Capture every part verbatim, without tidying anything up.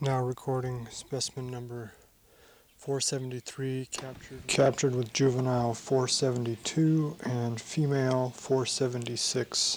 Now recording specimen number four seventy-three, captured, captured with juvenile four seventy-two and female four seventy-six.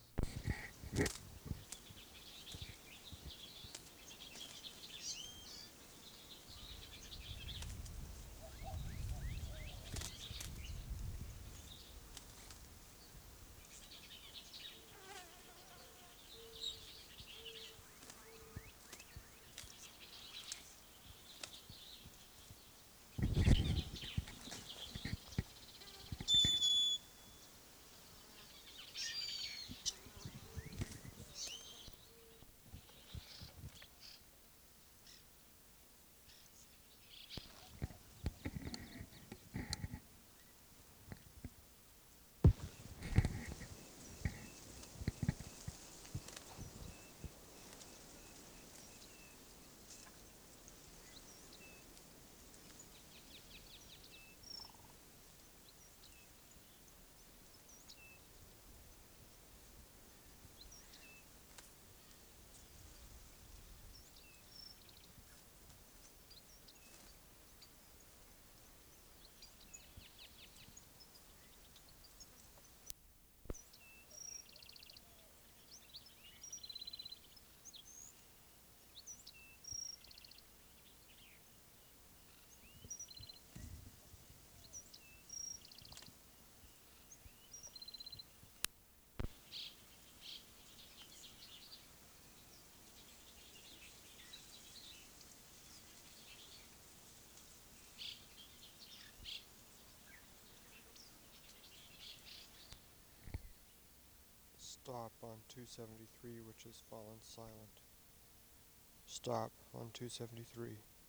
Stop on two seventy-three, which has fallen silent. Stop on two seventy-three.